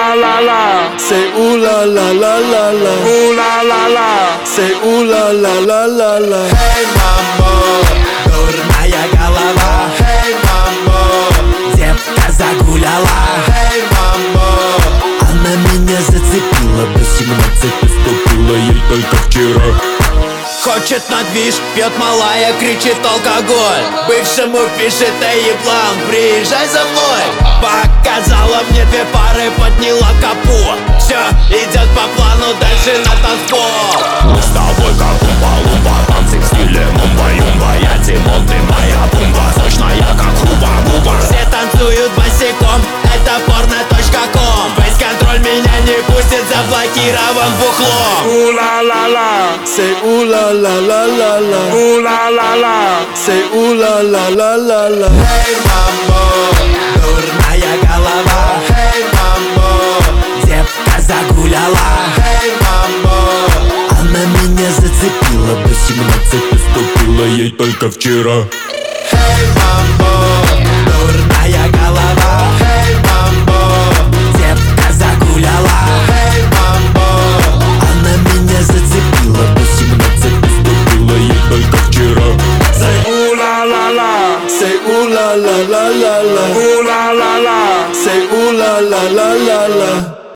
la la la, say ooh la la la la la, ooh la la la, say ooh la la la la la. Эй, мамо, дурная голова. Эй, мамо, Девка загуляла. эй, мамо, Она меня зацепила, 18 наступила ей только вчера. хочет на движ, пьет малая, кричит алкоголь. Бывшему пишет: эй, еблан, приезжай за мной. Показала мне две пары, подняла капу. Все идет по плану, дальше на танцпол. Мы с тобой как умба-лумба, танцы в стиле мумба-юмба. Я Тимон, ты моя бумба, сочная как хуба-буба. Все танцуют босиком, это порно.ком. Фейс-контроль меня не пустит, заблокирован бухлом. Ooh la la la, say ooh la la la la la, ooh la la la, say ooh la la la la la. Эй, мамо, Дурная голова. эй, мамо, Девка загуляла. эй, мамо, Она меня зацепила, 18 наступила ей только вчера. эй, мамо, Дурная голова. эй, мамо, Девка загуляла. эй, мамо, Она меня зацепила, 18 наступила ей только вчера. Say ooh la la la, say ooh la la la la la, ooh la la la, say ooh la la la la la.